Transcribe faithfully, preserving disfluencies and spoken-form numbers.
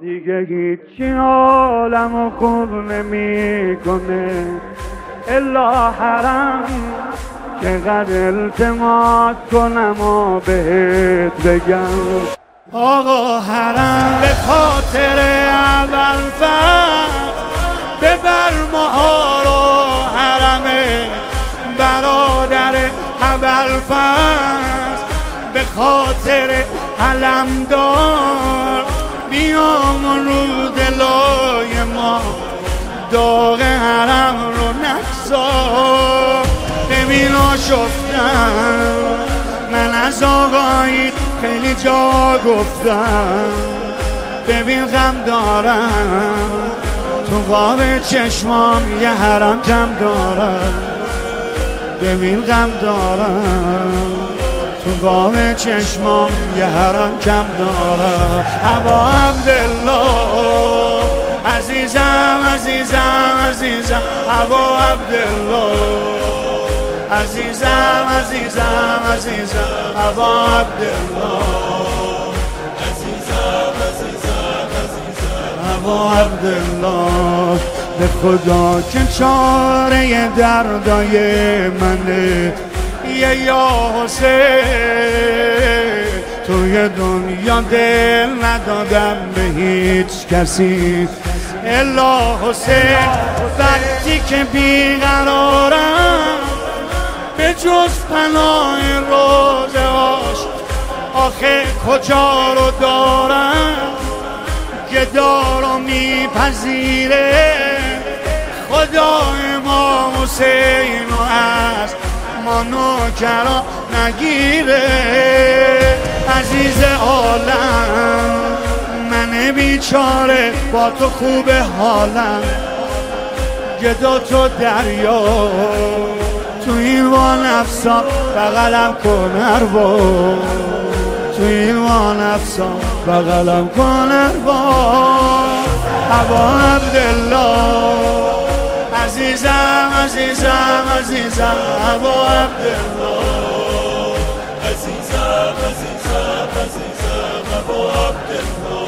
دیگه هیچی حالمو خوب نمیکنه الا حرم، چقدر التماس کنم و بهت بگم آقا حرم به خاطر اول فرد ببر ماها رو حرم برادر اول فرد، به خاطر علمدار بیام رو دلای ما داغ حرم رو نگذار. ببین آشفتم من از آقایی خیلی جا گفتم، ببین غم دارم تو قاب چشمام یه حرم کم دارم، ببین غم دارم تو قاب چشمام یه حرم کم دارم. ابا عبدالله عزیزم عزیزم عزیزم ابا عبدالله عزیزم عزیزم عزیزم ابا عبدالله عزیزم عزیزم عزیزم ابا عبدالله. به خدا که چاره دردای منه یه یا حسین، توی دنیا دل ندادم به هیچ کسی الا حسین. وقتی که بیقرارم به جز پناه روزهاش آخه کجا رو دارم، گدا رو میپذیره خدای ما حسین و از ما نوکرا نگیره. عزیز عالم من بیچاره با تو خوب حالم، گدا تو دریا تو این وان نفسا بغلم کن اربا، تو این وان نفسا بغلم کن اربا. ابا عبدالله عزیزم عزیزم عزیزم ابا عبدالله عزیزم عزیزم عزیزم ابا عبدالله